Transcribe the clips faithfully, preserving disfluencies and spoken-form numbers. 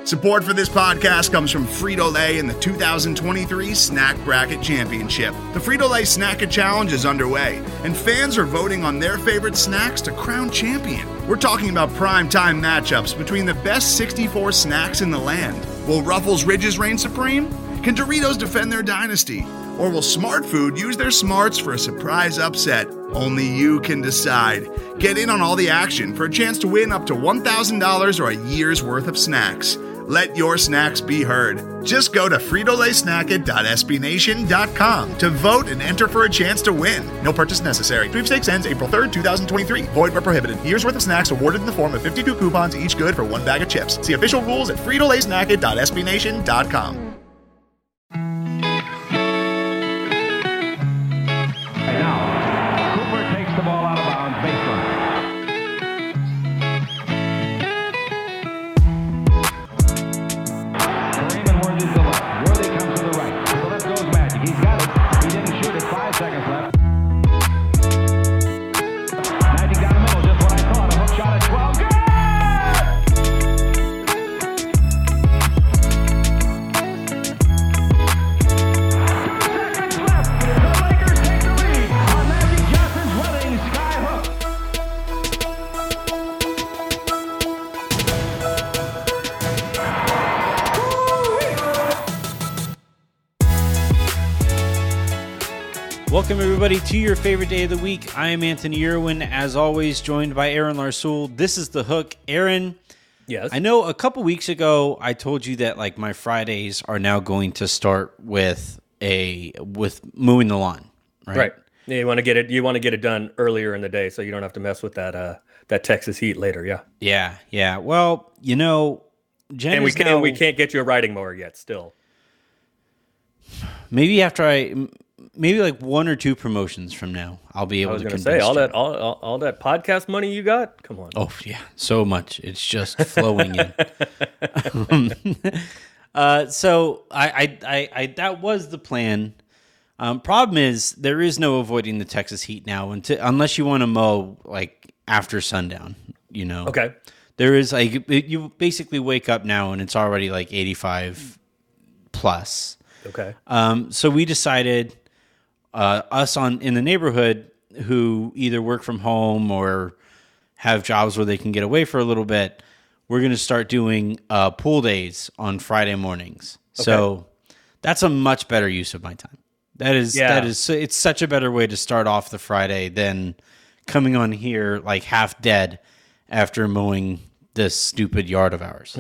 Support for this podcast comes from Frito-Lay and the two thousand twenty-three Snack Bracket Championship. The Frito-Lay Snack Challenge is underway, and fans are voting on their favorite snacks to crown champion. We're talking about prime-time matchups between the best sixty-four snacks in the land. Will Ruffles Ridges reign supreme? Can Doritos defend their dynasty? Or will Smart Food use their smarts for a surprise upset? Only you can decide. Get in on all the action for a chance to win up to one thousand dollars or a year's worth of snacks. Let your snacks be heard. Just go to Frito Lay Snack It dot S B Nation dot com to vote and enter for a chance to win. No purchase necessary. Sweepstakes ends April third, twenty twenty-three. Void where prohibited. Year's worth of snacks awarded in the form of fifty-two coupons, each good for one bag of chips. See official rules at Frito Lay Snack It dot S B Nation dot com. Welcome, everybody, to your favorite day of the week. I am Anthony Irwin, as always, joined by Aaron Larsoul. This is The Hook. Aaron, yes. I know a couple weeks ago I told you that like my Fridays are now going to start with a with mowing the lawn, right? Right. Yeah, you want to get it. You want to get it done earlier in the day, so you don't have to mess with that uh, that Texas heat later. Yeah. Yeah, yeah. Well, you know, Jen and we is can't now, we can't get you a riding mower yet. Still, maybe after I. Maybe like one or two promotions from now, I'll be able I was to going to convince say all you. that all, all all that podcast money you got. Come on. Oh yeah, so much. It's just flowing in. um, uh, so I, I, I, I, that was the plan. Um, problem is there is no avoiding the Texas heat now, until, unless you want to mow like after sundown. You know. Okay. There is like you basically wake up now and it's already like eighty-five plus. Okay. Um, so we decided. Uh, us on in the neighborhood who either work from home or have jobs where they can get away for a little bit, we're going to start doing uh, pool days on Friday mornings. Okay. So that's a much better use of my time. That is yeah. that is it's such a better way to start off the Friday than coming on here like half dead after mowing this stupid yard of ours.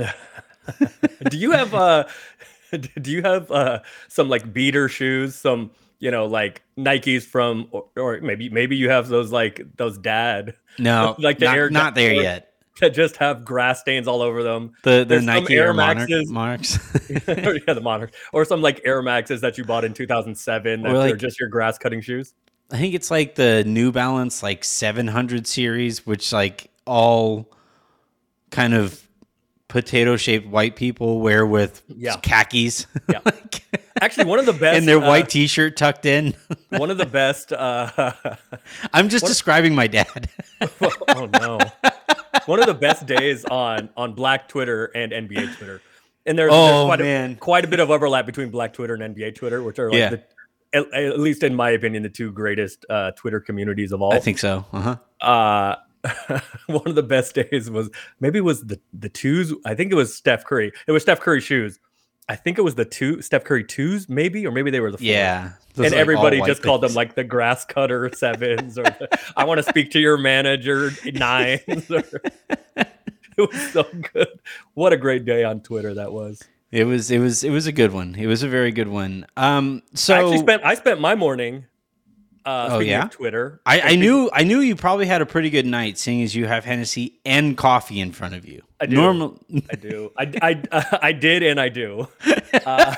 do you have uh do you have uh some like beater shoes, some you know, like Nikes from, or, or maybe maybe you have those like those dad, no, like the not, Air not there yet. That just have grass stains all over them. The the Nike Air Monarch, Monarchs, yeah, the Monarch, or some like Air Maxes that you bought in two thousand seven that like, are just your grass cutting shoes. I think it's like the New Balance like seven hundred series, which like all kind of potato shaped white people wear with yeah. khakis. Yeah. like, Actually, one of the best and their uh, white T-shirt tucked in. one of the best. Uh, I'm just describing my dad. Oh no! One of the best days on on Black Twitter and N B A Twitter, and there's, oh, there's quite, man. A, quite a bit of overlap between Black Twitter and N B A Twitter, which are like yeah. the, at, at least in my opinion, the two greatest uh, Twitter communities of all. I think so. Uh-huh. Uh one of the best days was maybe it was the the twos. I think it was Steph Curry. It was Steph Curry shoes. I think it was the two Steph Curry twos, maybe, or maybe they were the fours. Yeah. And like everybody just things. called them like the grass cutter sevens, or the, I want to speak to your manager nines. Or, it was so good. What a great day on Twitter that was. It was. It was. It was a good one. It was a very good one. Um. So I actually spent. I spent my morning. Uh, oh yeah, of Twitter. I, I knew. I knew you probably had a pretty good night, seeing as you have Hennessy and coffee in front of you. I do. Normal. I do. I, I, uh, I did, and I do. Uh,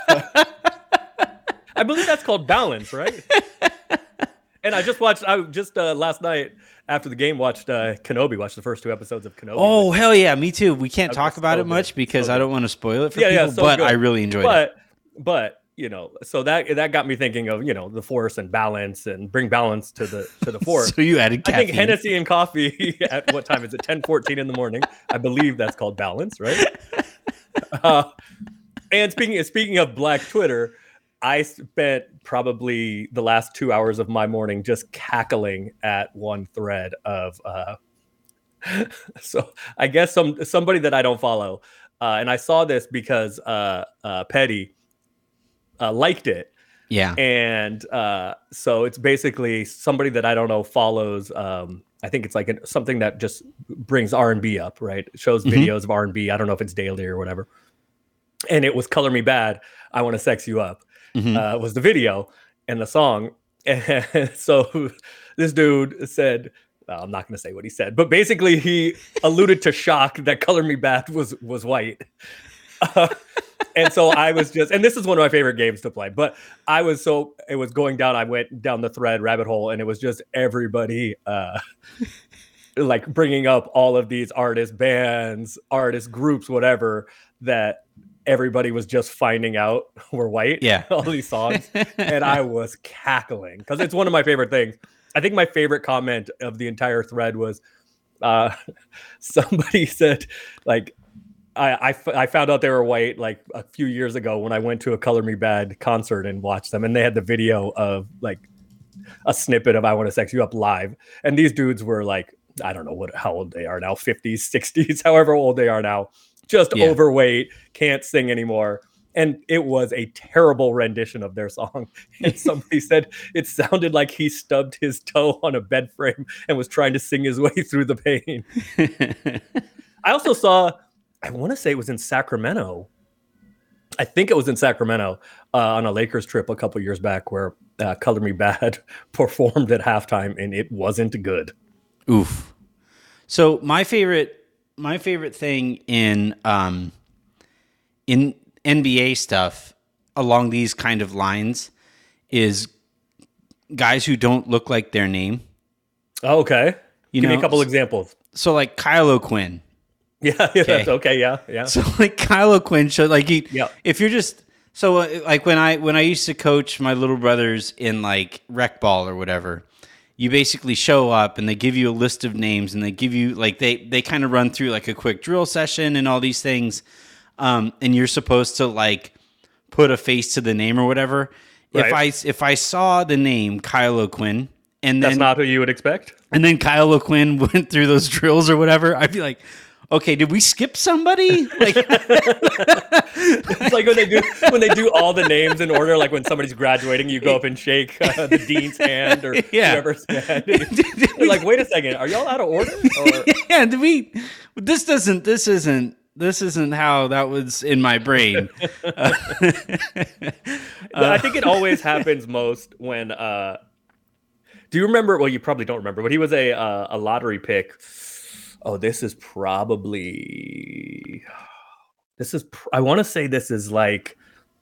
I believe that's called balance, right? And I just watched. I just uh, last night after the game watched uh, Kenobi. Watched the first two episodes of Kenobi. Oh hell yeah, me too. We can't talk so about it good. much because so I don't want to spoil it for yeah, people. Yeah, so but good. I really enjoyed but, it. But you know, so that that got me thinking of you know the force and balance and bring balance to the to the force. So you added caffeine. I think Hennessy and coffee at what time is it? ten fourteen in the morning. I believe that's called balance, right? Uh, and speaking of, speaking of Black Twitter, I spent probably the last two hours of my morning just cackling at one thread of. Uh, so I guess some somebody that I don't follow, uh, and I saw this because uh, uh, Petty uh, liked it. Yeah, and uh, so it's basically somebody that I don't know follows. Um, I think it's like an, something that just brings R and B up, right? It shows Mm-hmm. videos of R and B. I don't know if it's daily or whatever. And it was "Color Me Bad, I Want to Sex You Up." Mm-hmm. Uh, was the video and the song. And so this dude said, well, I'm not going to say what he said, but basically he alluded to shock that "Color Me Bad" was was white. Uh, and so I was just, and this is one of my favorite games to play, but I was so, it was going down, I went down the thread rabbit hole, and it was just everybody uh, like bringing up all of these artists, bands, artists, groups, whatever, that everybody was just finding out were white. Yeah. All these songs. And I was cackling because it's one of my favorite things. I think my favorite comment of the entire thread was uh, somebody said, like, I, I, f- I found out they were white like a few years ago when I went to a Color Me Bad concert and watched them. And they had the video of like a snippet of "I Want to Sex You Up" live. And these dudes were like, I don't know what how old they are now, fifties, sixties, however old they are now, just Yeah. overweight, can't sing anymore. And it was a terrible rendition of their song. And somebody said it sounded like he stubbed his toe on a bed frame and was trying to sing his way through the pain. I also saw, I want to say it was in Sacramento. I think it was in Sacramento uh, on a Lakers trip a couple years back where uh, Color Me Bad performed at halftime and it wasn't good. Oof. So my favorite, my favorite thing in um, in N B A stuff along these kind of lines is guys who don't look like their name. Oh, okay. You Give know, me a couple examples. So like Kyle O'Quinn. Yeah, yeah, that's okay, yeah, yeah. So like Kyle O'Quinn showed like he, Yeah. if you're just so uh, like when I when I used to coach my little brothers in like rec ball or whatever, you basically show up and they give you a list of names and they give you like they they kind of run through like a quick drill session and all these things, um, and you're supposed to like put a face to the name or whatever. Right. If I if I saw the name Kyle O'Quinn and then That's not who you would expect. and then Kyle O'Quinn went through those drills or whatever, I'd be like, okay, did we skip somebody? Like, It's like when they do when they do all the names in order, like when somebody's graduating, you go up and shake uh, the dean's hand or Yeah. whoever's hand. You're like, wait a second, are y'all out of order? Or, yeah, did we? This doesn't. This isn't. This isn't how that was in my brain. Uh, I think it always happens most when. Uh, do you remember? Well, you probably don't remember, but he was a uh, a lottery pick. Oh, this is probably. This is. Pr- I want to say this is like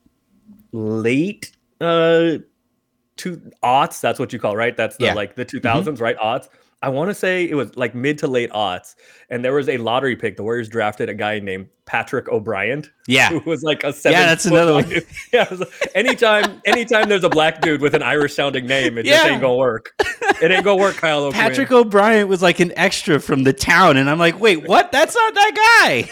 late uh, two aughts. That's what you call, right? That's the Yeah. like the two thousands, right? Aughts. I want to say it was like mid to late aughts, and there was a lottery pick. The Warriors drafted a guy named Patrick O'Brien. Yeah. Who was like a seven. Yeah, that's foot another long one. dude. Yeah, it was like, anytime, anytime there's a black dude with an Irish sounding name, it just Yeah. ain't gonna work. It ain't gonna work, Kyle O'Brien. Patrick O'Brien was like an extra from the town, and I'm like, wait, what? That's not that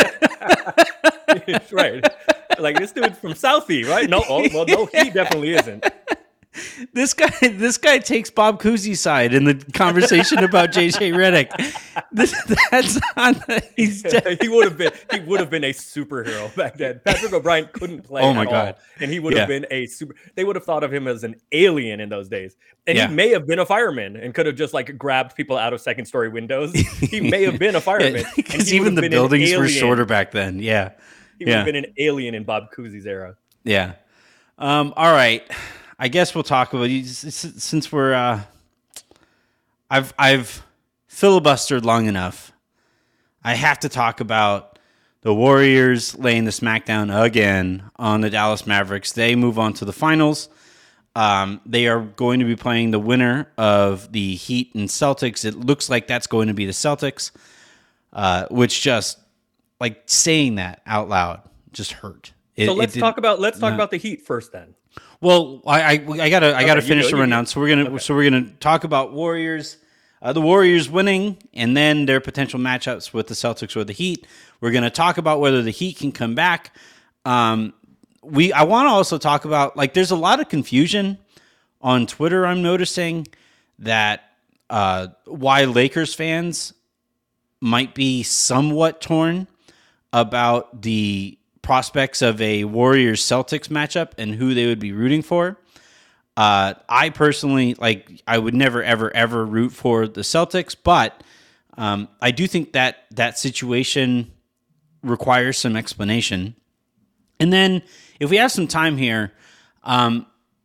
guy. Right. Like this dude's from Southie, right? No, oh, well, no, he definitely isn't. This guy, this guy takes Bob Cousy's side in the conversation about J J Redick. This, that's not. He's He would have been. He would have been a superhero back then. Patrick O'Brien couldn't play. Oh my at God. all, and he would have Yeah. been a super. They would have thought of him as an alien in those days, and Yeah. he may have been a fireman and could have just like grabbed people out of second story windows. He may have been a fireman and because he would even have the been an buildings were alien. shorter back then. Yeah, He would yeah. have been an alien in Bob Cousy's era. Yeah. Um, all right. I guess we'll talk about you since we're. Uh, I've I've filibustered long enough. I have to talk about the Warriors laying the smackdown again on the Dallas Mavericks. They move on to the finals. Um, they are going to be playing the winner of the Heat and Celtics. It looks like that's going to be the Celtics, uh, which just like saying that out loud just hurt. It, So it let's did- talk about let's talk no. about the Heat first, then. Well, I I, I gotta I gotta Okay, you finish go, the you rundown. go. So we're gonna Okay. so we're gonna talk about Warriors. uh, the Warriors winning, and then their potential matchups with the Celtics or the Heat. We're going to talk about whether the Heat can come back. Um, we I want to also talk about, like, there's a lot of confusion on Twitter, I'm noticing, that uh, why Lakers fans might be somewhat torn about the prospects of a Warriors-Celtics matchup and who they would be rooting for. Uh, I personally, like, I would never, ever, ever root for the Celtics, but um, I do think that that situation requires some explanation. And then, if we have some time here, um,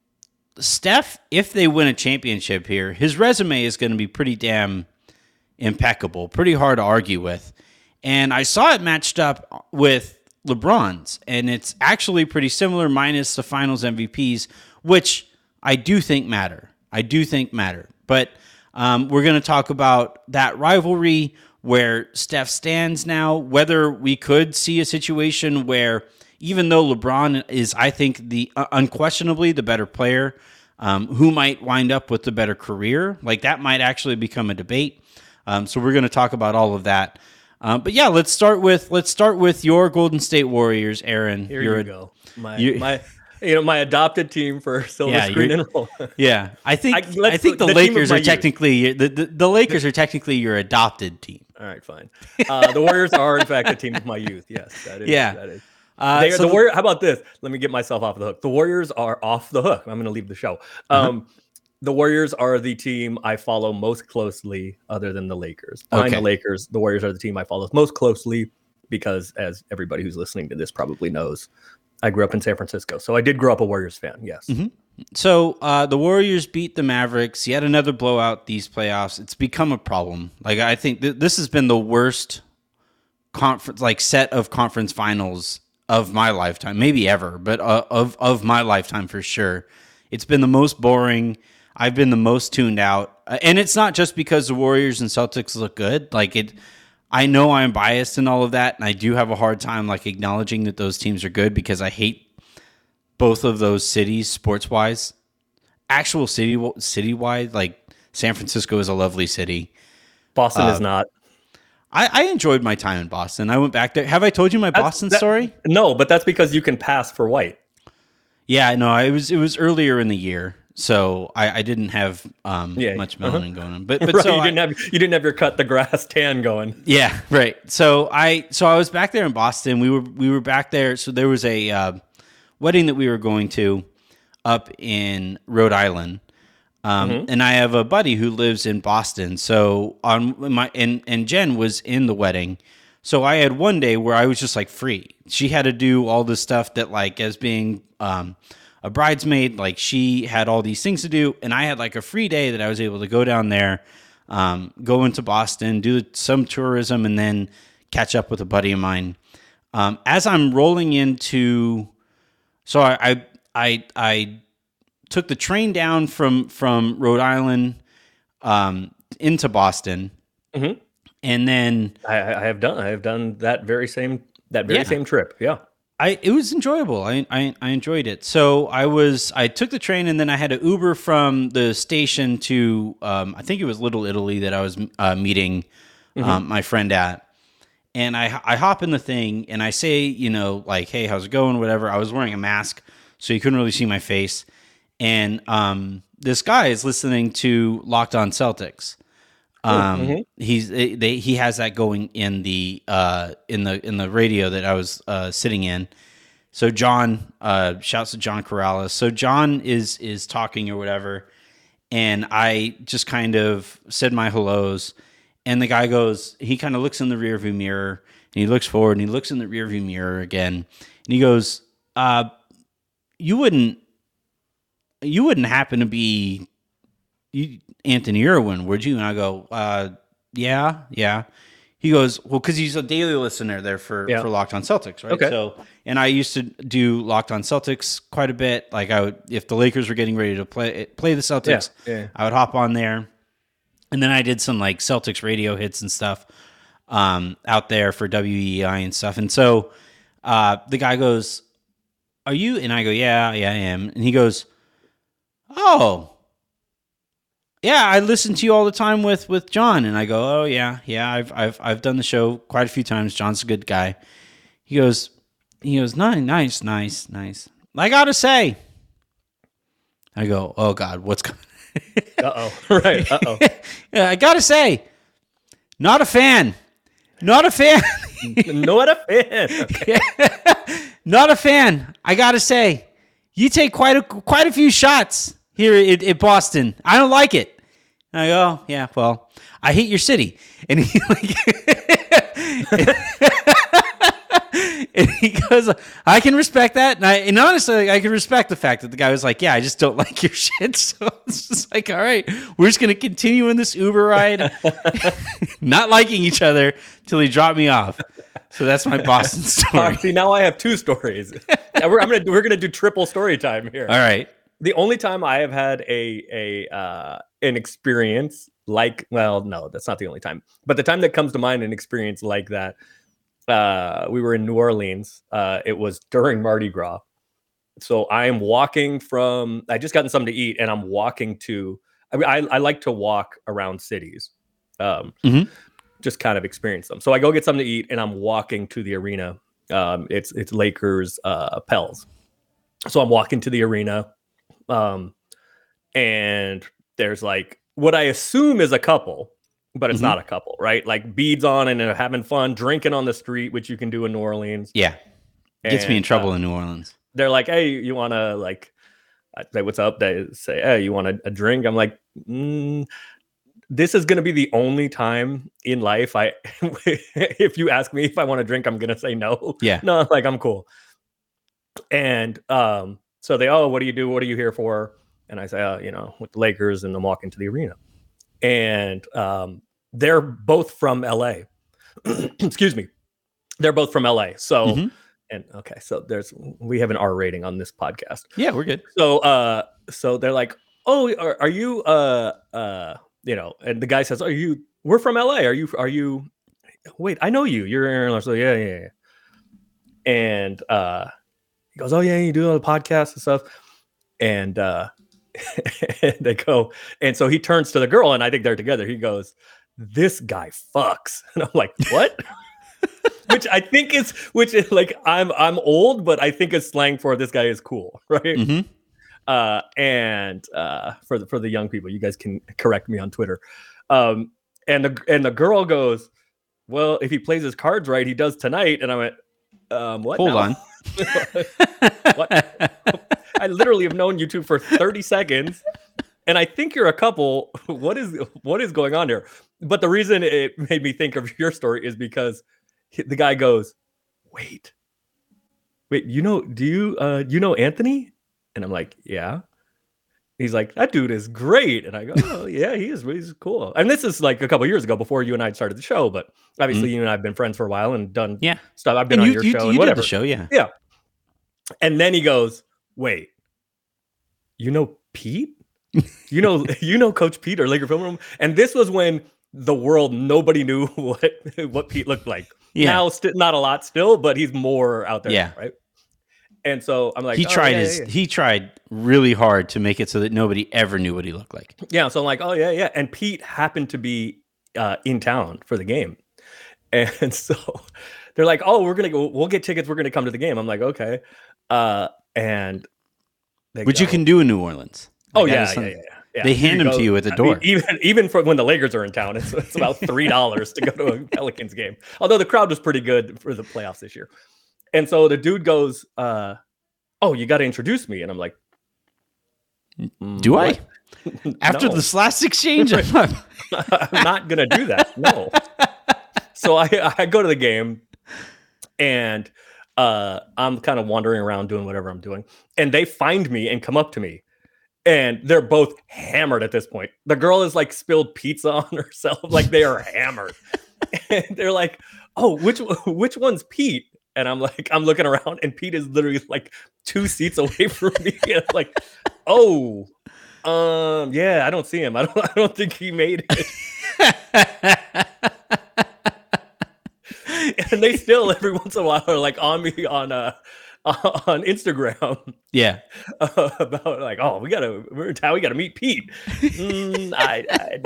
Steph, if they win a championship here, his resume is going to be pretty damn impeccable, pretty hard to argue with. And I saw it matched up with LeBron's, and it's actually pretty similar, minus the Finals M V Ps, which I do think matter. I do think matter. But um, we're going to talk about that rivalry, where Steph stands now, whether we could see a situation where, even though LeBron is, I think, the uh, unquestionably the better player, um, who might wind up with the better career, like that might actually become a debate. Um, so we're going to talk about all of that. Um, but yeah, let's start with let's start with your Golden State Warriors, Aaron. Here you're you a, go. My my you know my adopted team for Silver Yeah, Screen you're- and Roll. Yeah, I think I- I, let's- think the, the team of Lakers my are youth. technically the, the the Lakers are technically your adopted team. All right, fine. Uh, the Warriors are in fact a team of my youth. Yes, that is. Yeah. that is. Uh, They are so the the- Warrior. How about this? Let me get myself off the hook. The Warriors are off the hook. I'm going to leave the show. Um, The Warriors are the team I follow most closely, other than the Lakers. Behind Okay. the Lakers, the Warriors are the team I follow most closely because, as everybody who's listening to this probably knows, I grew up in San Francisco, so I did grow up a Warriors fan. Yes. So uh, the Warriors beat the Mavericks. Yet another blowout these playoffs. It's become a problem. Like, I think th- this has been the worst conference, like set of conference finals of my lifetime, maybe ever, but uh, of of my lifetime for sure. It's been the most boring. I've been the most tuned out, uh, and it's not just because the Warriors and Celtics look good. Like it, I know I'm biased and all of that, and I do have a hard time like acknowledging that those teams are good because I hate both of those cities sports wise. Actual city city wide, like San Francisco is a lovely city. Boston Uh, is not. I, I enjoyed my time in Boston. I went back there. Have I told you my That's- Boston that- story? No, but that's because you can pass for white. Yeah, no, it was it was earlier in the year, so I, I didn't have um, Yeah, much uh-huh. melanin going on. But but Right, so you I- didn't have you didn't have your cut the grass tan going. yeah, right. So I so I was back there in Boston. We were we were back there. So there was a uh, wedding that we were going to up in Rhode Island. Um, Mm-hmm. And I have a buddy who lives in Boston. So on my and and Jen was in the wedding. So I had one day where I was just like free. She had to do all this stuff that, like, as being um, a bridesmaid, like she had all these things to do, and I had like a free day that I was able to go down there, um, go into Boston, do some tourism, and then catch up with a buddy of mine. Um, as I'm rolling into, so I I I, I took the train down from from Rhode Island um, into Boston, Mhm. and then I, I have done I have done that very same that very Yeah. same trip. Yeah. I it was enjoyable. I, I I enjoyed it. So I was I took the train, and then I had to Uber from the station to um, I think it was Little Italy that I was uh, meeting um, my friend at. And I I hop in the thing, and I say, you know, like, hey, how's it going? Whatever. I was wearing a mask, so you couldn't really see my face. And um, this guy is listening to Locked On Celtics. Um, he's they he has that going in the uh in the in the radio that I was uh sitting in. So John, uh, shouts to John Corrales. So John is is talking or whatever, and I just kind of said my hellos, and the guy goes, he kind of looks in the rearview mirror, and he looks forward, and he looks in the rearview mirror again, and he goes, uh, you wouldn't, you wouldn't happen to be you, Anthony Irwin, would you? And I go, uh, yeah, yeah. He goes, well, because he's a daily listener there for, Yeah. for Locked On Celtics, right? Okay. So, and I used to do Locked On Celtics quite a bit. Like I would, if the Lakers were getting ready to play play the Celtics, Yeah, yeah. I would hop on there, and then I did some like Celtics radio hits and stuff um, out there for W E I and stuff. And so uh, the guy goes, "Are you?" And I go, "Yeah, yeah, I am." And he goes, "Oh." yeah, I listen to you all the time with with John. And I go, oh yeah, yeah, I've I've I've done the show quite a few times. John's a good guy. He goes, he goes, nice, nice, nice, nice. I gotta say, I go, oh God, what's going? Uh oh, right? Uh oh. Yeah, I gotta say, not a fan, not a fan, Not a fan. Okay. not a fan. I gotta say, you take quite a quite a few shots here in, in Boston. I don't like it. And I go, oh, yeah, well, I hate your city. And he like, and he goes, I can respect that. And I and honestly, I can respect the fact that the guy was like, yeah, I just don't like your shit. So it's just like, all right, we're just gonna continue in this Uber ride, not liking each other till he dropped me off. So that's my Boston story. See, now I have two stories. we're I'm gonna we're gonna do triple story time here. All right. The only time I have had a a uh, an experience like, well, no, that's not the only time, but the time that comes to mind, an experience like that, uh, we were in New Orleans. Uh, it was during Mardi Gras. So I am walking from, I just gotten something to eat, and I'm walking to, I mean, I, I like to walk around cities, um, Mhm. just kind of experience them. So I go get something to eat, and I'm walking to the arena. Um, it's it's Lakers uh, Pels. So I'm walking to the arena. Um, and there's like what I assume is a couple, but it's Mhm. not a couple, right? Like beads on and they're having fun, drinking on the street, which you can do in New Orleans. Yeah. Gets me in And, trouble uh, in New Orleans. They're like, hey, you want to like, I say, what's up? They say, hey, you want a, a drink? I'm like, mm, this is going to be the only time in life I, if you ask me if I want to drink, I'm going to say no. Yeah. No, like I'm cool. And, um, so they, oh, what do you do? What are you here for? And I say, uh, you know, with the Lakers, and I'm walking to the arena. And um, they're both from L A. Excuse me. They're both from L A. So, Mhm. and okay, so there's, we have an R rating on this podcast. Yeah, we're good. So, uh, so they're like, oh, are, are you, uh, uh, you know, and the guy says, are you, we're from L A. Are you, are you, wait, I know you. You're, so yeah, yeah, yeah. And, uh, he goes, oh yeah, you do all the podcasts and stuff. And uh and they go, and so he turns to the girl, and I think they're together. He goes, this guy fucks. And I'm like, what? Which I think is, which is like, I'm I'm old, but I think it's slang for this guy is cool, right? Mhm. Uh and uh for the for the young people, you guys can correct me on Twitter. Um and the and the girl goes, well, if he plays his cards right, he does tonight. And I went, um what? Hold now? on. What? I literally have known you two for thirty seconds, and I think you're a couple. What is what is going on here? But the reason it made me think of your story is because the guy goes, wait, wait, you know, do you uh you know Anthony? And I'm like, yeah. He's like, that dude is great. And I go, oh yeah, he is. He's cool. And this is like a couple years ago before you and I started the show, but obviously Mhm. you and I have been friends for a while and done Yeah. stuff. I've been And on you, your you, show you and did whatever. the show, yeah. Yeah. And then he goes, wait, you know Pete? You know, you know Coach Pete or Laker Film Room? And this was when the world, nobody knew what, what Pete looked like. Yeah. Now, st- not a lot still, but he's more out there, Yeah. right? And so I'm like, He oh, tried yeah, his yeah, yeah. he tried really hard to make it so that nobody ever knew what he looked like. Yeah, so I'm like, oh yeah, yeah. And Pete happened to be uh, in town for the game, and so they're like, oh, we're gonna go, we'll get tickets. We're gonna come to the game. I'm like, okay, uh, and they Which go, you can do in New Orleans. Oh Like, that yeah, is yeah, something- yeah, yeah, yeah. They hand You them to go- you at the I mean, door. even even for when the Lakers are in town, it's it's about three dollars to go to a Pelicans game. Although the crowd was pretty good for the playoffs this year. And so the dude goes, uh, "Oh, you got to introduce me," and I'm like, "Mm, Do I? what?" After No. this last exchange, I'm not- I'm not gonna do that. No. So I I go to the game, and uh, I'm kind of wandering around doing whatever I'm doing, and they find me and come up to me, and they're both hammered at this point. The girl is like spilled pizza on herself, like they are hammered, and they're like, "Oh, which which one's Pete?" And I'm like, I'm looking around, and Pete is literally like two seats away from me. And I'm like, oh, um, yeah, I don't see him. I don't, I don't think he made it. And they still every once in a while are like on me on uh on Instagram. Yeah. Uh, about like, oh, we gotta, we're in town, we gotta meet Pete. Mm, I, I,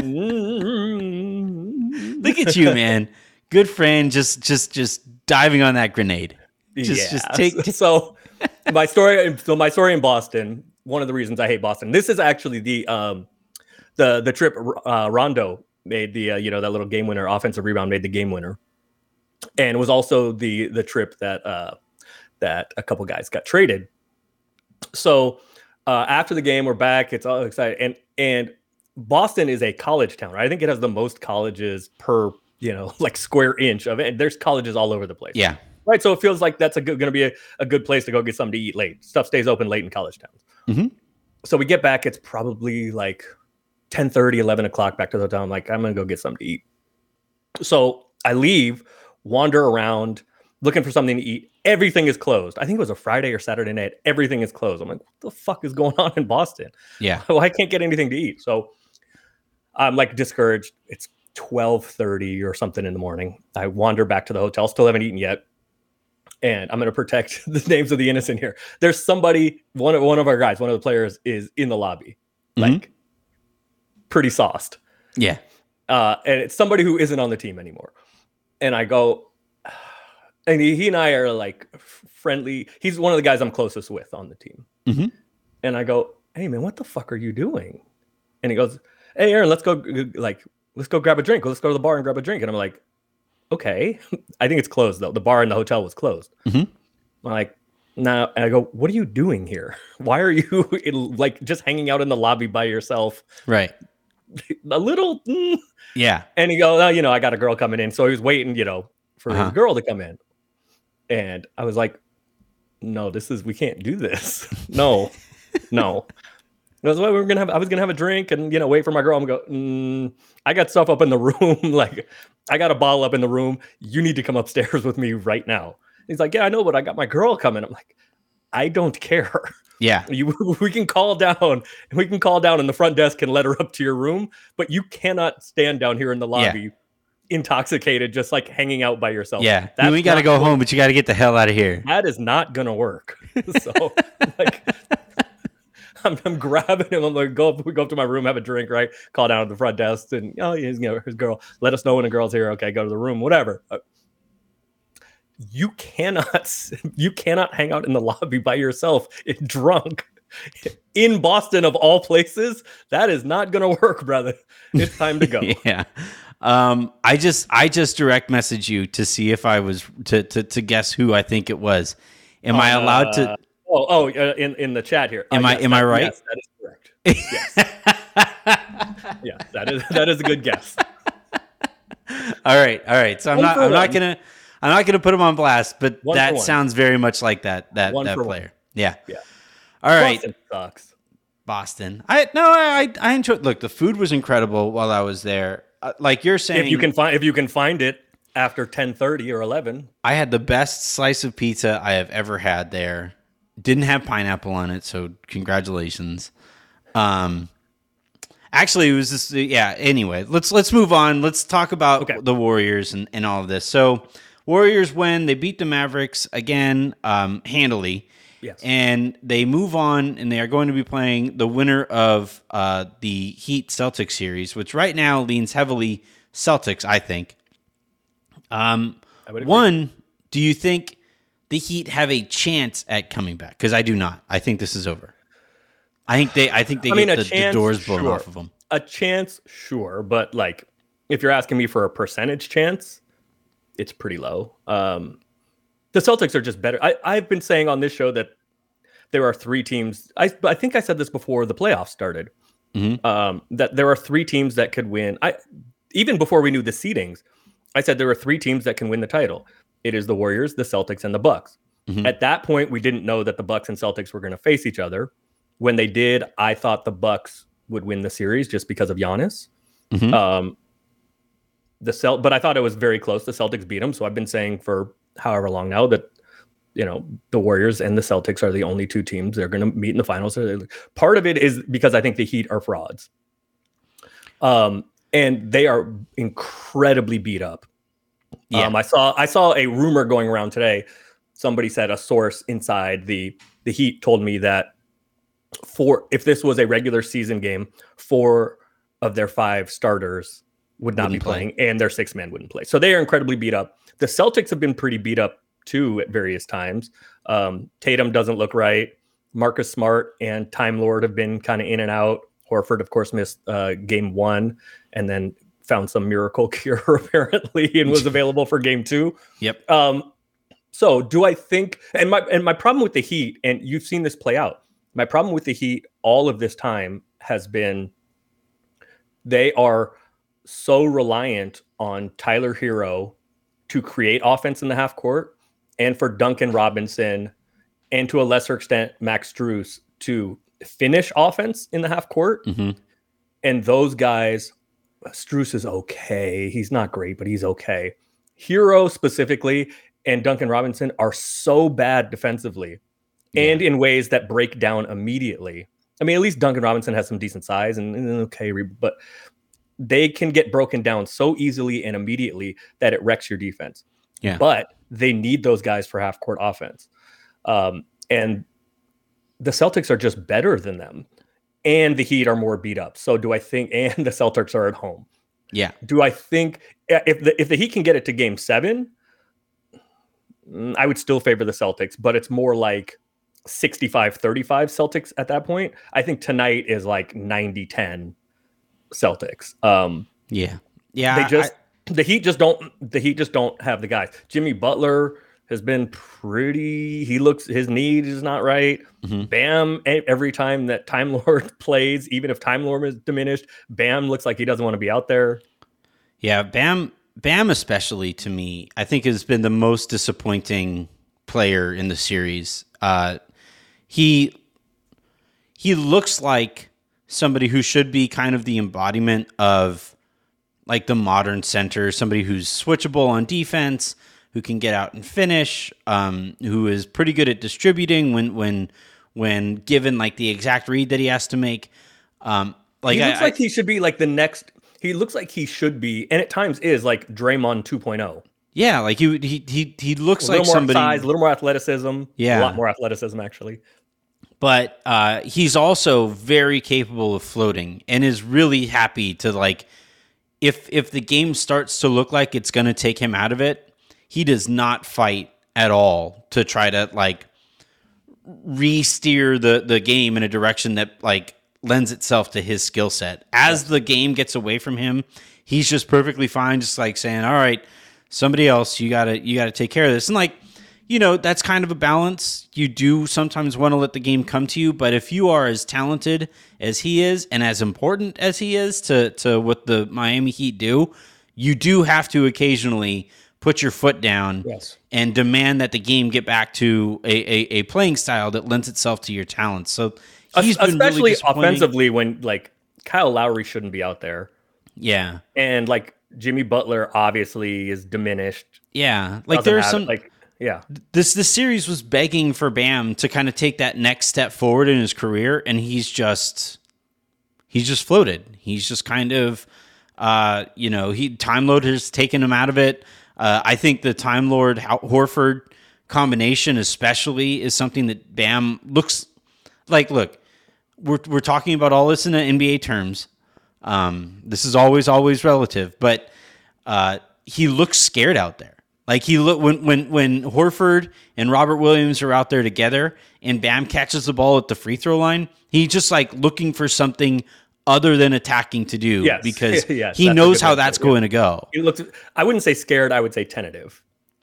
mm. Look at you, man. Good friend, just just just diving on that grenade. Just yeah. just take. So my story. So my story in Boston. One of the reasons I hate Boston. This is actually the um the the trip. Uh, Rondo made the uh, you know that little game winner offensive rebound made the game winner, and it was also the the trip that uh that a couple guys got traded. So uh, after the game, we're back. It's all exciting, and and Boston is a college town. Right? I think it has the most colleges per you know like square inch of it. And there's colleges all over the place. Yeah. Right. So it feels like that's a good, going to be a, a good place to go get something to eat late. Stuff stays open late in college towns. Mm-hmm. So we get back. It's probably like ten thirty, eleven o'clock back to the hotel. I'm like, I'm going to go get something to eat. So I leave, wander around, looking for something to eat. Everything is closed. I think it was a Friday or Saturday night. Everything is closed. I'm like, what the fuck is going on in Boston? Yeah. Well, I can't get anything to eat. So I'm like discouraged. It's twelve thirty or something in the morning. I wander back to the hotel. Still haven't eaten yet. And I'm going to protect the names of the innocent here. There's somebody, one of one of our guys, one of the players is in the lobby, Mm-hmm. like pretty sauced. Yeah. Uh, and it's somebody who isn't on the team anymore. And I go, and he, he and I are like friendly. He's one of the guys I'm closest with on the team. Mm-hmm. And I go, hey man, what the fuck are you doing? And he goes, hey Aaron, let's go, like, let's go grab a drink. Let's go to the bar and grab a drink. And I'm like, okay. I think it's closed though. The bar in the hotel was closed. Mm-hmm. I'm like, no. And I go, what are you doing here? Why are you in, like just hanging out in the lobby by yourself? Right. A little. Mm. Yeah. And he goes, oh, you know, I got a girl coming in. So he was waiting, you know, for Uh-huh. his girl to come in. And I was like, no, this is, we can't do this. No, no. That's why we were gonna have. I was gonna have a drink and you know wait for my girl. I'm go. Mm, I got stuff up in the room. Like I got a bottle up in the room. You need to come upstairs with me right now. He's like, yeah, I know, but I got my girl coming. I'm like, I don't care. Yeah. You, we can call down. We can call down, and the front desk can let her up to your room. But you cannot stand down here in the lobby, yeah. intoxicated, just like hanging out by yourself. Yeah, That's we got to go home, but you got to get the hell out of here. That is not gonna work. So like. I'm, I'm grabbing him. I'm like, go up, we go up to my room, have a drink, right? Call down at the front desk, and oh, he's, you know, his girl. Let us know when a girl's here. Okay, go to the room, whatever. Uh, you cannot, you cannot hang out in the lobby by yourself, drunk, in Boston of all places. That is not gonna work, brother. It's time to go. Yeah. Um, I just, I just direct message you to see if I was to to to guess who I think it was. Am uh, I allowed to? Oh, oh, uh, in, in the chat here. Am uh, I yes, am that, I right? Yes, that is correct. Yes. Yes, that is that is a good guess. All right, all right. So I'm one not I'm one. not gonna I'm not gonna put him on blast, but one that sounds very much like that that one that player. one. Yeah. Yeah. All right. Boston sucks. Boston. I no, I I enjoyed. Look, the food was incredible while I was there. Uh, like you're saying, If you can find if you can find it after ten thirty or eleven. I had the best slice of pizza I have ever had there. Didn't have pineapple on it, so congratulations. Um, actually, it was just yeah. Anyway, let's let's move on. Let's talk about Okay. the Warriors and, and all of this. So, Warriors win. They beat the Mavericks again, um, handily. Yes. And they move on, and they are going to be playing the winner of uh, the Heat Celtics series, which right now leans heavily Celtics. I think. Um, I would agree. one, do you think the Heat have a chance at coming back? Because I do not. I think this is over. I think they. I think they I get mean, a the, chance, the doors blown sure. off of them. A chance, sure, but like if you're asking me for a percentage chance, it's pretty low. Um, the Celtics are just better. I, I've been saying on this show that there are three teams. I I think I said this before the playoffs started. Mhm. Um, that there are three teams that could win. I even before we knew the seedings, I said there are three teams that can win the title. It is the Warriors, the Celtics, and the Bucks. Mhm. At that point, we didn't know that the Bucks and Celtics were going to face each other. When they did, I thought the Bucks would win the series just because of Giannis. Mhm. Um, the Celt, but I thought it was very close. The Celtics beat them, so I've been saying for however long now that you know the Warriors and the Celtics are the only two teams they're going to meet in the finals. Part of it is because I think the Heat are frauds, um, and they are incredibly beat up. Yeah. Um, I saw I saw a rumor going around today somebody said, a source inside the the Heat told me that four, if this was a regular season game, four of their five starters would not Wouldn't be play. playing, and their six man wouldn't play. So they are incredibly beat up. The Celtics have been pretty beat up too at various times. Um, Tatum doesn't look right. Marcus Smart and Time Lord have been kind of in and out. Horford, of course, missed uh, game one and then found some miracle cure apparently and was available for game two. Yep. Um, so do I think, and my and my problem with the Heat, and you've seen this play out, my problem with the Heat all of this time has been they are so reliant on Tyler Hero to create offense in the half court and for Duncan Robinson and to a lesser extent Max Strus to finish offense in the half court. Mm-hmm. And those guys, Strus is okay. He's not great, but he's okay. Hero specifically and Duncan Robinson are so bad defensively and in ways that break down immediately. I mean, at least Duncan Robinson has some decent size and, and okay, but they can get broken down so easily and immediately that it wrecks your defense. Yeah. But they need those guys for half court offense. Um, and the Celtics are just better than them. And the Heat are more beat up. So do I think, and the Celtics are at home. Yeah. Do I think if the, if the Heat can get it to game seven, I would still favor the Celtics, but it's more like sixty-five thirty-five Celtics at that point. I think tonight is like ninety ten Celtics. Um, Yeah. Yeah. they just I, the Heat just don't the Heat just don't have the guys. Jimmy Butler has been pretty. He looks his knee is not right. mm-hmm. Bam! Every time that Time Lord plays, even if Time Lord is diminished, Bam looks like he doesn't want to be out there. Yeah. Bam. Bam, especially to me, I think has been the most disappointing player in the series. Uh, he he looks like somebody who should be kind of the embodiment of like the modern center, somebody who's switchable on defense, who can get out and finish, um, who is pretty good at distributing when when when given like the exact read that he has to make. Um, like he looks I, like I, he should be like the next. He looks like he should be, and at times is like Draymond two point oh. yeah, like he he he he looks A little like more somebody. size, a little more athleticism. Yeah. A lot more athleticism actually. But uh, he's also very capable of floating and is really happy to like if if the game starts to look like it's going to take him out of it, he does not fight at all to try to like re-steer the the game in a direction that like lends itself to his skill set. As yes. the game gets away from him, he's just perfectly fine, just like saying, "All right, somebody else, you gotta you gotta take care of this." And like, you know, that's kind of a balance. You do sometimes want to let the game come to you, but if you are as talented as he is and as important as he is to to what the Miami Heat do, you do have to occasionally put your foot down yes. and demand that the game get back to a, a, a playing style that lends itself to your talents. So he's been especially really offensively when like Kyle Lowry shouldn't be out there. Yeah. And like Jimmy Butler obviously is diminished. Yeah. Like there's some like yeah. This this series was begging for Bam to kind of take that next step forward in his career, and he's just he's just floated. He's just kind of uh, you know, he Time Lord has taken him out of it. Uh, I think the Time Lord Horford combination especially is something that Bam looks like. Look, we're we're talking about all this in N B A terms. Um, this is always always relative, but uh, he looks scared out there. Like he look when when when Horford and Robert Williams are out there together, and Bam catches the ball at the free throw line, he's just like looking for something other than attacking to do yes. because yes, he knows how that's going to go. He looks. I wouldn't say scared. I would say tentative.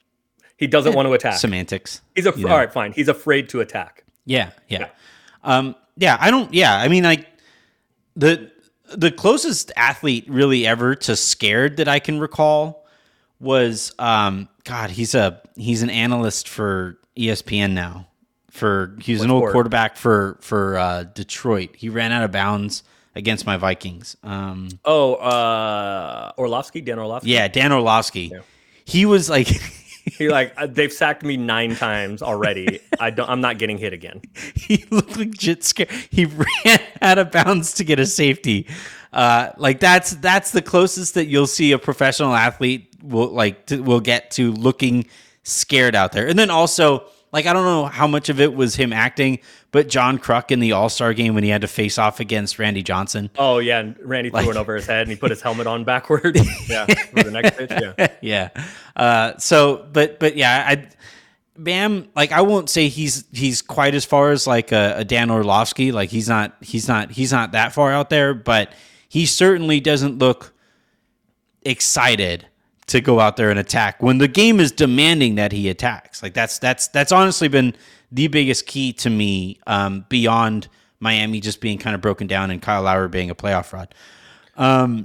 He doesn't want to attack. Semantics. He's af- all right. Fine. He's afraid to attack. Yeah, yeah, yeah. Um, yeah. I don't. Yeah. I mean, like the the closest athlete really ever to scared that I can recall was um, God. He's a he's an analyst for E S P N now. For he's an old sport? quarterback for for uh, Detroit. He ran out of bounds against my Vikings. Um, oh, uh, Orlovsky, Dan Orlovsky. Yeah, Dan Orlovsky. Yeah. He was like, he like they've sacked me nine times already. I don't. I'm not getting hit again. He looked legit scared. He ran out of bounds to get a safety. Uh, like that's that's the closest that you'll see a professional athlete will like to, will get to looking scared out there. And then also, like, I don't know how much of it was him acting, but John Kruk in the All-Star game when he had to face off against Randy Johnson. Oh, yeah, and Randy Like- threw it over his head, and he put his helmet on backwards. Yeah, for the next pitch, yeah. yeah. Uh, so, but, but yeah, I, Bam, like, I won't say he's, he's quite as far as like a, a Dan Orlovsky. Like he's not, he's not, he's not that far out there, but he certainly doesn't look excited to go out there and attack when the game is demanding that he attacks. Like that's, that's, that's honestly been the biggest key to me, um, beyond Miami just being kind of broken down and Kyle Lowry being a playoff fraud. Um,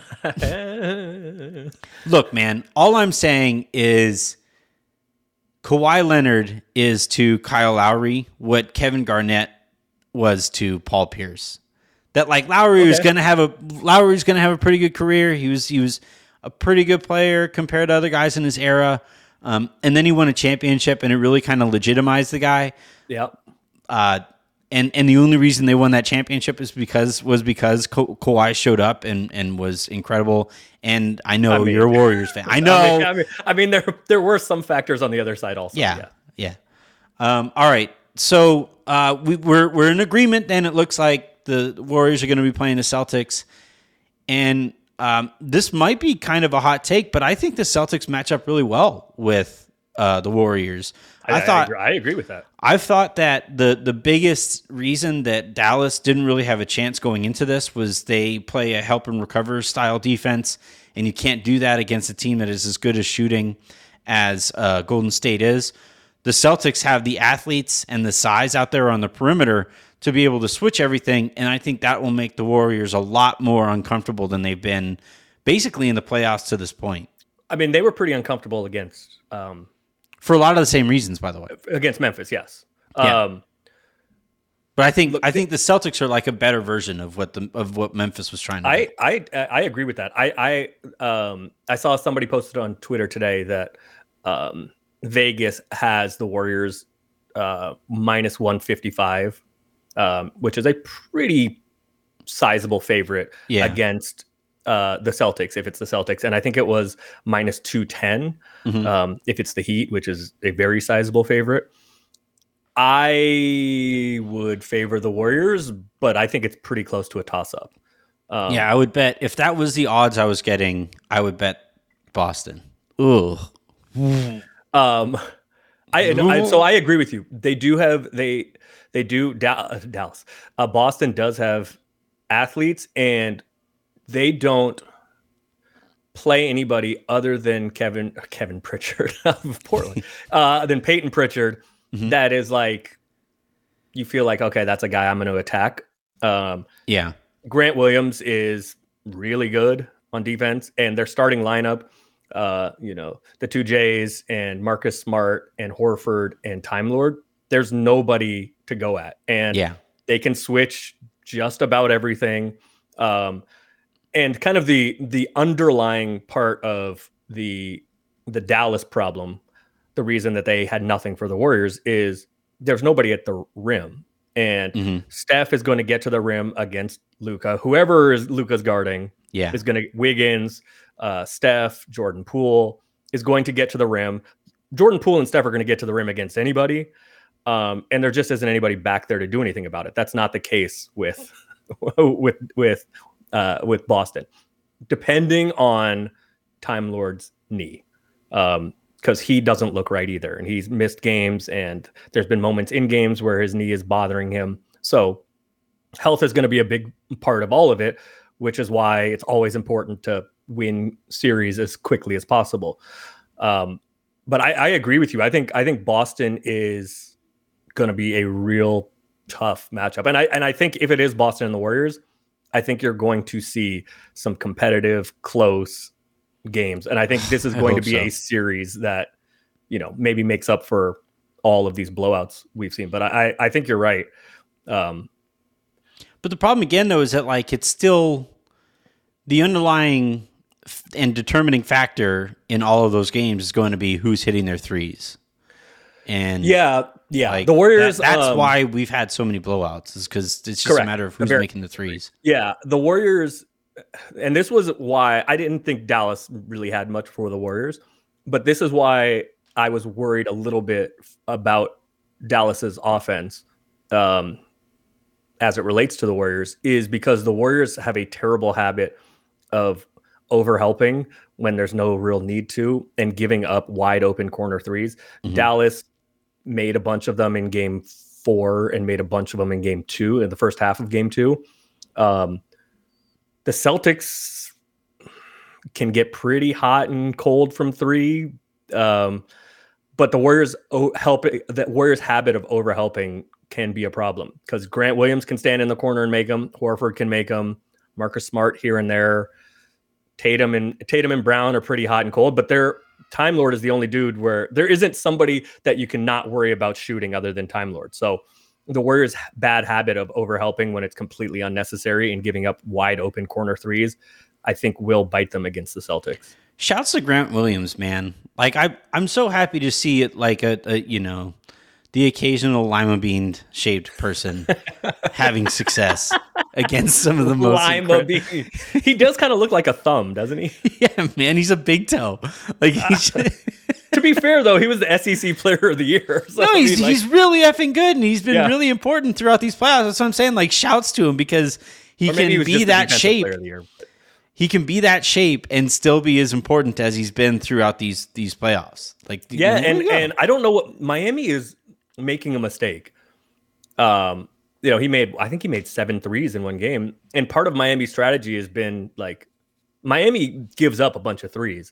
look, man, all I'm saying is Kawhi Leonard is to Kyle Lowry what Kevin Garnett was to Paul Pierce. That like Lowry Okay. was gonna have a Lowry's gonna have a pretty good career. He was he was a pretty good player compared to other guys in his era. Um, and then he won a championship, and it really kind of legitimized the guy. Yep. Uh, and and the only reason they won that championship is because was because Ka- Kawhi showed up and, and was incredible. And I know I mean- you're a Warriors fan. I know. I mean, I mean, I mean, there there were some factors on the other side also. Yeah, yeah. Um, all right. So uh, we, we're we're in agreement. Then it looks like the Warriors are going to be playing the Celtics, and um, this might be kind of a hot take, but I think the Celtics match up really well with uh, the Warriors. I, I, thought I agree, I agree with that. I've thought that the the biggest reason that Dallas didn't really have a chance going into this was they play a help and recover style defense, and you can't do that against a team that is as good as shooting as uh, Golden State is. The Celtics have the athletes and the size out there on the perimeter to be able to switch everything, and I think that will make the Warriors a lot more uncomfortable than they've been basically in the playoffs to this point. I mean, they were pretty uncomfortable against um, For a lot of the same reasons, by the way. against Memphis. Yes. Yeah. Um, But I think Look, I think the Celtics are like a better version of what the of what Memphis was trying to do. I, I I agree with that. I I um I saw somebody posted on Twitter today that um, Vegas has the Warriors uh, minus one fifty-five, um, which is a pretty sizable favorite Yeah. against uh, the Celtics if it's the Celtics, and I think it was minus two ten Mhm. um, if it's the Heat, which is a very sizable favorite. I would favor the Warriors, but I think it's pretty close to a toss-up. Um, Yeah, I would bet if that was the odds I was getting, I would bet Boston. Ugh. Um, I, and I so I agree with you. They do have they they do Da- Dallas. Uh, Boston does have athletes, and they don't play anybody other than Kevin Kevin Pritchard of Portland, uh, than Peyton Pritchard. Mhm. That is like you feel like okay, that's a guy I'm going to attack. Um, Yeah. Grant Williams is really good on defense, and their starting lineup, uh, you know, the two J's and Marcus Smart and Horford and Time Lord, there's nobody to go at. And Yeah. they can switch just about everything. Um, and kind of the the underlying part of the the Dallas problem, the reason that they had nothing for the Warriors is there's nobody at the rim. And Mhm. Steph is going to get to the rim against Luka. Whoever is Luka's guarding Yeah. is going to Wiggins, uh, Steph, Jordan Poole is going to get to the rim. Jordan Poole and Steph are going to get to the rim against anybody, um, and there just isn't anybody back there to do anything about it. That's not the case with with with uh, with Boston, depending on Time Lord's knee. Um, because he doesn't look right either. And he's missed games, and there's been moments in games where his knee is bothering him. So health is going to be a big part of all of it, which is why it's always important to win series as quickly as possible. Um, but I, I agree with you. I think I think Boston is going to be a real tough matchup. And I and I think if it is Boston and the Warriors, I think you're going to see some competitive, close games, and I think this is I going to hope be so. a series that you know maybe makes up for all of these blowouts we've seen. But I, I think you're right. Um, But the problem again, though, is that like it's still the underlying f- and determining factor in all of those games is going to be who's hitting their threes. And yeah, yeah. like, the Warriors. that- that's um, why we've had so many blowouts, is because it's just a Correct. matter of The who's very- making the threes. Yeah, the Warriors, and this was why I didn't think Dallas really had much for the Warriors, but this is why I was worried a little bit about Dallas's offense um, as it relates to the Warriors is because the Warriors have a terrible habit of overhelping when there's no real need to and giving up wide open corner threes. Mm-hmm. Dallas made a bunch of them in game four and made a bunch of them in game two, in the first half of game two. Um, the Celtics can get pretty hot and cold from three. Um, but the Warriors o- help the Warriors habit of overhelping can be a problem because Grant Williams can stand in the corner and make them. Horford can make them. Marcus Smart here and there. Tatum and Tatum and Brown are pretty hot and cold, but they're Time Lord is the only dude where there isn't somebody that you cannot worry about shooting other than Time Lord. So the Warriors' bad habit of overhelping when it's completely unnecessary and giving up wide open corner threes, I think will bite them against the Celtics. Shouts to Grant Williams, man. Like I, I'm so happy to see it. Like a, a you know, the occasional lima bean shaped person having success against some of the most lima bean. He does kind of look like a thumb, doesn't he? Yeah, man. He's a big toe. Like he should... To be fair, though, he was the S E C Player of the Year. So, no, he's I mean, like... he's really effing good, and he's been yeah. really important throughout these playoffs. That's what I'm saying. Like shouts to him because he can he be that shape. Year, but... He can be that shape and still be as important as he's been throughout these these playoffs. Like yeah, and and I don't know what Miami is making a mistake. Um, you know, he made I think he made seven threes in one game, and part of Miami's strategy has been like Miami gives up a bunch of threes,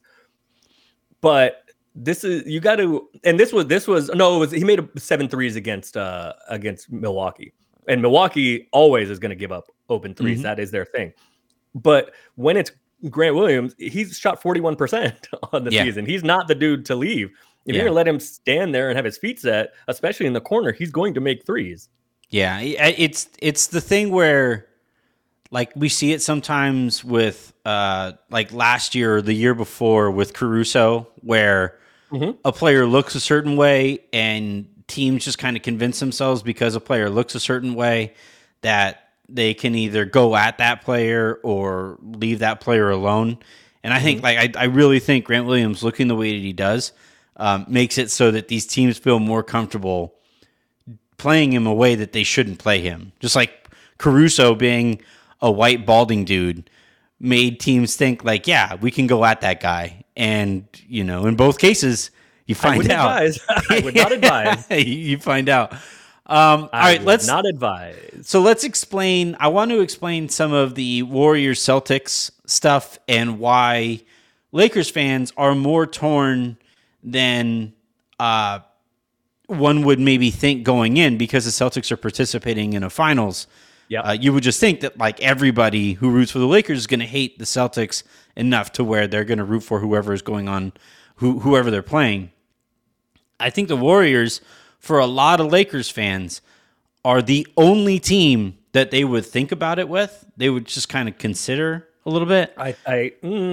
but this is you got to, and this was this was no, it was he made a seven threes against uh against Milwaukee, and Milwaukee always is going to give up open threes. Mm-hmm. That is their thing. But when it's Grant Williams, he's shot forty-one percent on the yeah. season. He's not the dude to leave. If yeah. you're going to let him stand there and have his feet set, especially in the corner, he's going to make threes. Yeah, it's it's the thing where, like, we see it sometimes with, uh, like, last year or the year before with Caruso, where mm-hmm. a player looks a certain way and teams just kind of convince themselves because a player looks a certain way that they can either go at that player or leave that player alone. And I think, mm-hmm. like, I, I really think Grant Williams looking the way that he does um, makes it so that these teams feel more comfortable playing him a way that they shouldn't play him. Just like Caruso being a white balding dude made teams think like, yeah, we can go at that guy. And, you know, in both cases, you find I out. Advise. I would not advise. You find out. Um, all I right, let's not advise. So let's explain. I want to explain some of the Warriors Celtics stuff and why Lakers fans are more torn than uh, one would maybe think going in because the Celtics are participating in a finals. Yeah, uh, you would just think that like everybody who roots for the Lakers is going to hate the Celtics enough to where they're going to root for whoever is going on, who whoever they're playing. I think the Warriors, for a lot of Lakers fans, are the only team that they would think about it with. They would just kind of consider a little bit. I, I,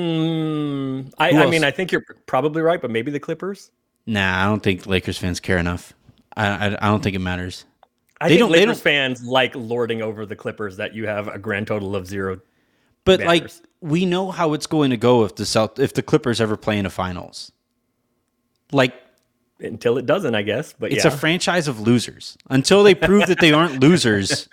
mm, I, I mean, I think you're probably right, but maybe the Clippers. Nah, I don't think Lakers fans care enough. I, I, I don't think it matters. I they think don't, Lakers they don't, fans like lording over the Clippers that you have a grand total of zero. But banners. like, we know how it's going to go if the Celt- if the Clippers ever play in a finals. Like. Until it doesn't, I guess. But it's yeah. a franchise of losers. Until they prove that they aren't losers,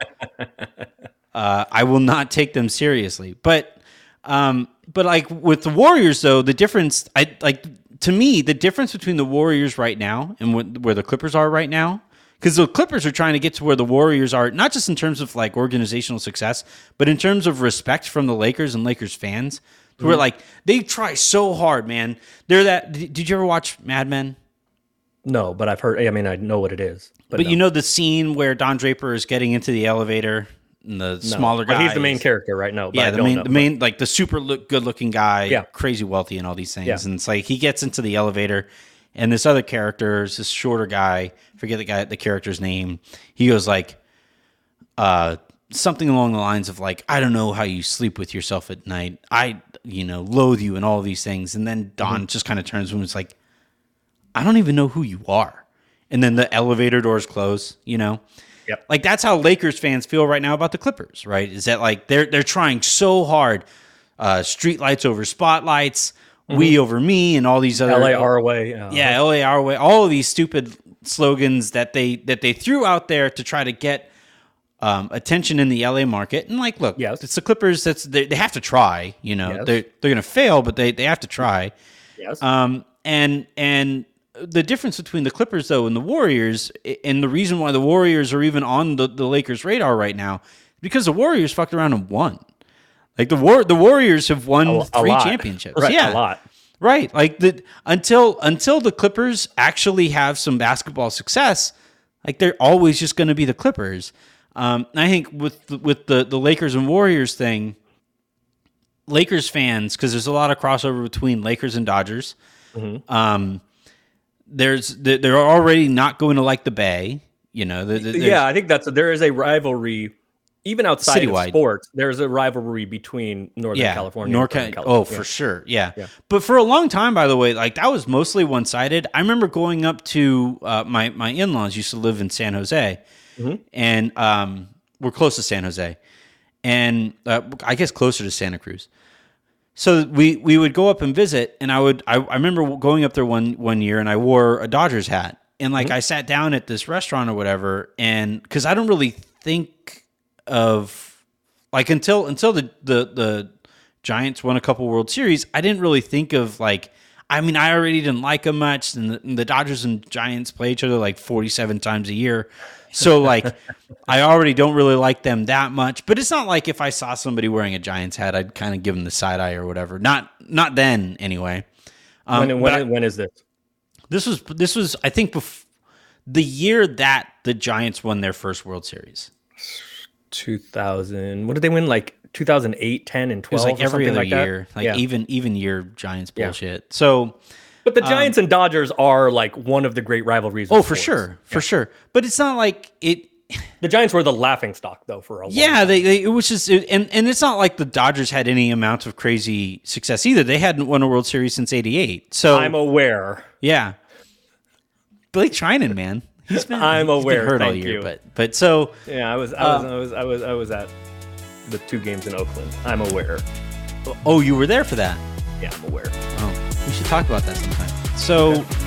uh, I will not take them seriously. But, um, but like with the Warriors, though, the difference, I like to me, the difference between the Warriors right now and what, where the Clippers are right now, because the Clippers are trying to get to where the Warriors are, not just in terms of like organizational success, but in terms of respect from the Lakers and Lakers fans. Mm-hmm. Where like they try so hard, man. They're that. Did you ever watch Mad Men? No, but I've heard, I mean, I know what it is. But, but no. You know the scene where Don Draper is getting into the elevator and the no, smaller guy. He's the main character right now. Yeah, I the don't main, know, the main, like the super look, good looking guy, yeah. crazy wealthy and all these things. Yeah. And it's like he gets into the elevator and this other character is this shorter guy, forget the guy, the character's name. He goes like, uh, something along the lines of like, I don't know how you sleep with yourself at night. I, you know, loathe you and all these things. And then Don mm-hmm. just kind of turns to him and is like, I don't even know who you are. And then the elevator doors close, you know? Yep. Like that's how Lakers fans feel right now about the Clippers, right? Is that like they're they're trying so hard, uh, street lights over spotlights, mm-hmm. we over me and all these other L A our way. Uh-huh. Yeah, L A our way. All of these stupid slogans that they that they threw out there to try to get um, attention in the L A market. And like, look, yes. it's the Clippers. That's they, they have to try. You know, yes. they're they're gonna fail, but they they have to try. Yes. Um. And and the difference between the Clippers though and the Warriors, and the reason why the Warriors are even on the, the Lakers' radar right now, because the Warriors fucked around and won. Like the war, the Warriors have won a, a three lot. championships. Right, yeah, a lot. Right. Like the until until the Clippers actually have some basketball success, like they're always just going to be the Clippers. Um, I think with the, with the the Lakers and Warriors thing, Lakers fans, because there's a lot of crossover between Lakers and Dodgers. Mm-hmm. Um, there's they're already not going to like the Bay. You know. The, the, yeah, I think that's there is a rivalry. Even outside Citywide. of sports, there's a rivalry between Northern yeah, California North and Southern Cal- California. Oh, for sure. Yeah. yeah. But for a long time, by the way, like that was mostly one-sided. I remember going up to uh, my, my in-laws used to live in San Jose, mm-hmm. and um, we're close to San Jose, and uh, I guess closer to Santa Cruz. So we, we would go up and visit, and I would I, I remember going up there one one year, and I wore a Dodgers hat, and like mm-hmm. I sat down at this restaurant or whatever, and because I don't really think of like until until the, the the Giants won a couple World Series, I didn't really think of like I mean I already didn't like them much, and the, and the Dodgers and Giants play each other like forty-seven times a year, so like I already don't really like them that much. But it's not like if I saw somebody wearing a Giants hat, I'd kind of give them the side eye or whatever. Not not then anyway. Um, when when, I, when is this? This was this was I think bef- the year that the Giants won their first World Series. two thousand What did they win? Like two thousand eight, ten, and twelve. It was like every other like year, that? like yeah. even even year Giants bullshit. Yeah. So, but the Giants um, and Dodgers are like one of the great rivalries. Oh, of for sports. sure, for yeah. sure. But it's not like it. The Giants were the laughing stock though for a long yeah. time. They, they it was just and and it's not like the Dodgers had any amount of crazy success either. They hadn't won a World Series since eighty-eight. So I'm aware. Yeah, Blake Trinan, man. He's been, I'm he's aware. Been hurt Thank all year, you. but but so yeah, I was I was, uh, I was I was I was at the two games in Oakland. I'm aware. Oh, you were there for that? Yeah, I'm aware. Oh, we should talk about that sometime. So,